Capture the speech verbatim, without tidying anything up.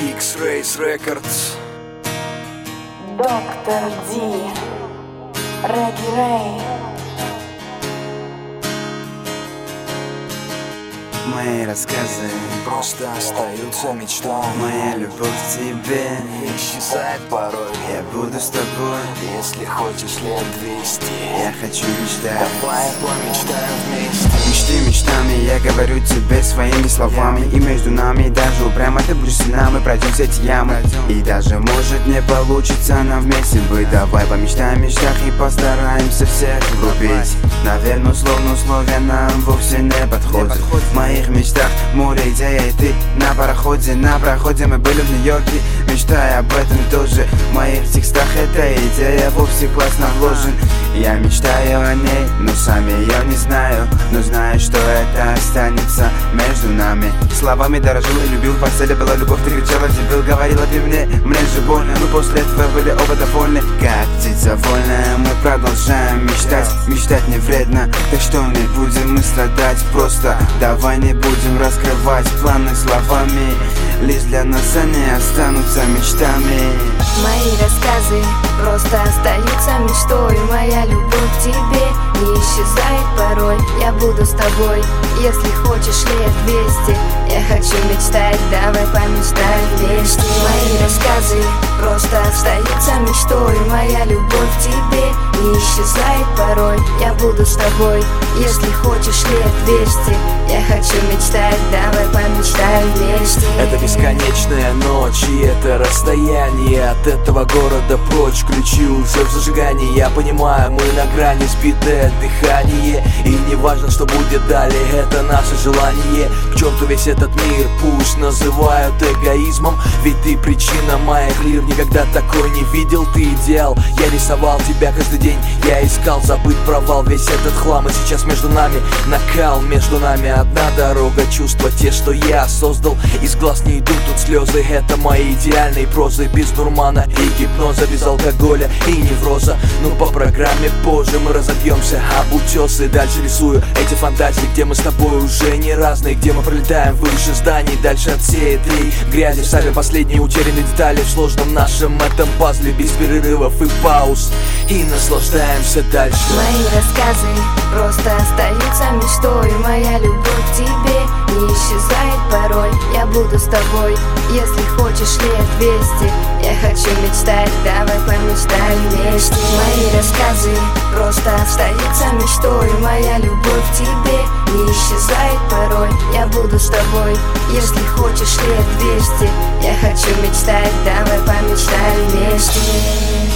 X-Rays Records. Доктор Ди, Регги Рэй. Мои рассказы Просто остаются мечтой. Моя любовь к тебе исчезает порой. Я буду с тобой, если хочешь лет двести. Я хочу мечтать. Давай помечтаем вместе. Мечты мечтами, я говорю тебе своими словами. И между нами даже упрямо ты будешь сильна. Мы пройдем все эти ямы. И даже может не получится нам вместе быть. Давай помечтаем в мечтах и постараемся всех врубить. Наверное, условно условия нам вовсе не подходят. В моих мечтах море идей, и ты на пароходе. На проходе мы были в Нью-Йорке, мечтая об этом тоже. В моих текстах эта идея вовсе классно вложен. Я мечтаю о ней, но сам ее не знаю. Но знаю, что это останется между нами. Словами дорожил и любил, в постели была любовь. Ты кричала, дебил, говорила ты мне, мне же больно. Мы после этого были оба довольны. Как птица вольная, мы продолжаем мечтать. Мечтать не вредно, так что не будем мы страдать. Просто давай не будем раскрывать планы словами. Лишь для нас они останутся мечтами. Мои рассказы просто остаются мечтой. Моя любовь к тебе не исчезает порой. Я буду с тобой, если хочешь лет двести. Я хочу мечтать, давай помечтаем вместе. Мои рассказы просто остаются мечтой. Моя любовь к тебе не исчезает порой. Я буду с тобой, если хочешь лет двести. Я хочу мечтать, давай помечтаем вместе. Это бесконечная ночь, и это расстояние от этого города прочь. Ключи уже в зажигании, я понимаю, мы на грани, сбитое дыхание. И не важно, что будет далее, это наше желание. К черту весь этот мир, пусть называют эгоизмом. Ведь ты причина моих лир, никогда такой не видел. Ты идеал, я рисовал тебя каждый день. Я искал забыть провал, весь этот хлам. И сейчас между нами накал, между нами одна дорога. Чувства те, что я создал, из глаз не идут тут слезы. Это мои идеальные прозы, без дурмана и гипноза, без алкоголя и невроза. Но по программе позже мы разобьемся об утесы. Дальше рисую эти фантазии, где мы с тобой уже не разные. Где мы пролетаем выше зданий, дальше от всей этой грязи. Ставим последние утерянные детали в сложном нашем этом пазле. Без перерывов и пауз, и наслаждаемся дальше. Мои рассказы просто остаются мечтой. Моя любовь к тебе не исчезает порой. Я буду с тобой, если хочешь лет двести. Я хочу мечтать, давай помечтаем вместе. Мои рассказы просто остаются мечтой. Моя любовь к тебе не исчезает порой. Я буду с тобой, если хочешь лет двести. Я хочу мечтать, давай помечтаем вместе.